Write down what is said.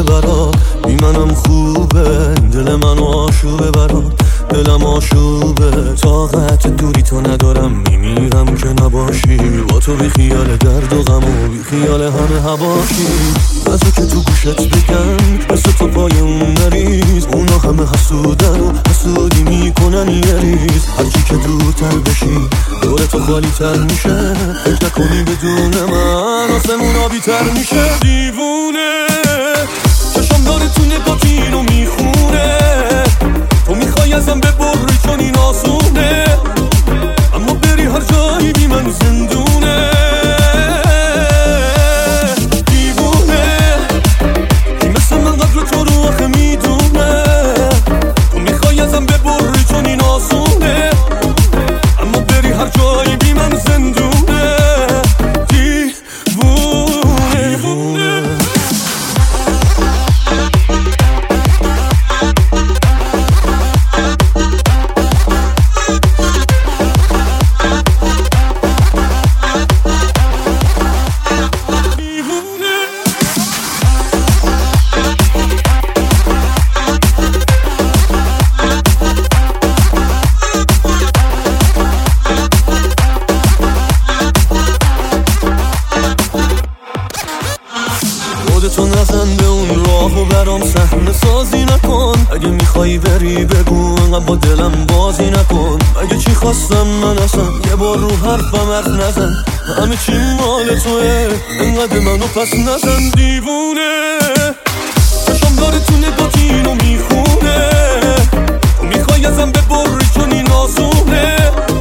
برات، بی منم خوبه، دل منو آشوبه برات، دلم آشوبه. طاقت دوری تو ندارم، میمیرم که نباشی، با تو بی خیال درد و غم و بی خیال همه هواشی. بذار که تو گوشت بگم مثل تو پای اون نریز، اونا همه حسودن و حسودی میکنن یه ریز. هرچی که دورتر بشی دور تو خالی تر میشه، فکر نکنی بدون من آسمون آبی تر میشه. دیوونه چشم داره تو نگات اینو میخونه، تو میخوای ازم ببری چون این آسونه، اما بری هر جایی بی من زندونه. دیوونه کی مثل من قدر تو رو آخه میدونه، تو میخوای ازم ببری چون این آسونه، اما بری هر جایی بی من زندونه. دیوونه خودتو نزن به اون راهو برام صحنه سازی نکن، اگه میخوایی بری بگو انقدر با دلم بازی نکن. اگه چی خواستم من اصلا یه بار رو حرفم حرف نزن، همه چی مال توه انقدر منو پس نزن. دیوونه چشم داره تو نگات اینو میخونه، تو میخوای ازم ببری چون این آسونه،